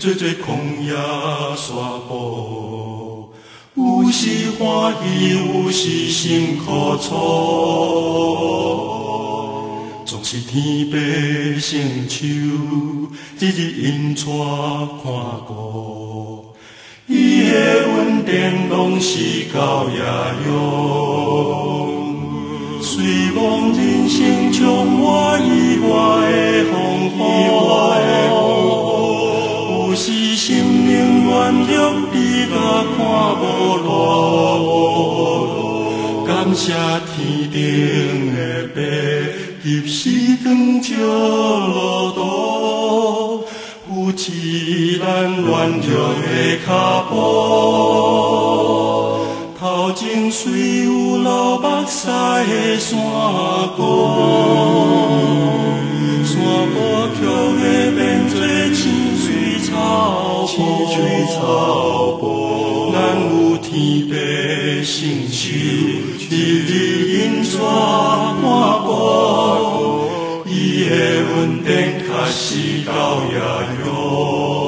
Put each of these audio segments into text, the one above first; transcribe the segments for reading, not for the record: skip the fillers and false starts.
做旷野沙坡，有时欢喜，有时心苦楚。总是天白成秋，日日阴带看顾。伊的稳定拢是到夜用，随望人生充满意外的风雨。有时心灵软弱，你甲看无路，感谢天顶的白，及时光照路途，扶持咱软弱的脚步。头前虽有流目屎的山谷，山坡曲的变做青水草坡，咱有天白成就，日日阴带看顾，伊的稳定确实到夜用。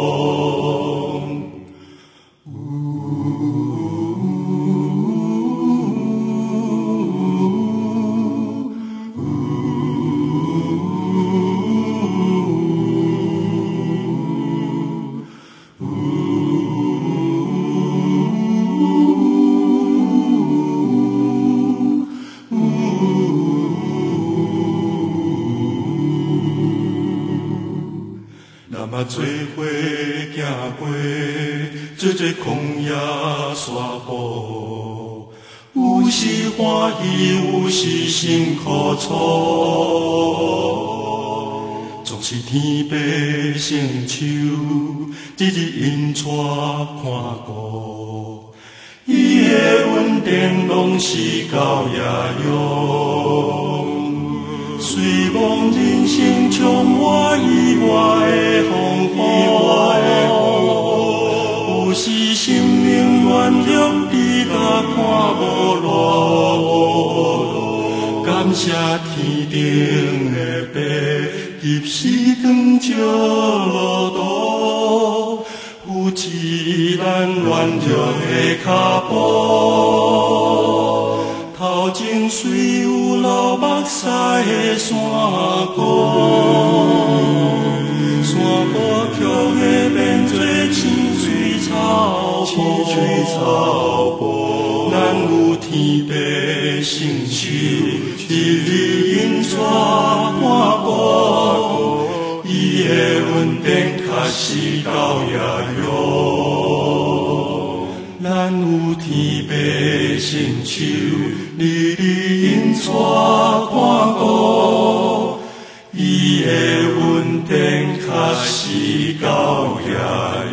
咱做伙行过，做旷野沙坡，有时欢喜，有时心苦楚。总是天白成秋，日日阴带看顾。伊的稳定拢是到夜用。随望人生充满意外的风雨，有时心灵软弱，你甲看无路，感谢天顶的白，及时光照路途，扶持咱软弱的脚步。头前虽有流目屎的山谷，山坡曲的变做青水草坡，咱有天白成就，日日阴带看顾，伊的稳定确实到夜用。咱有天白成就，日日阴带看顾，伊的稳定确实到夜。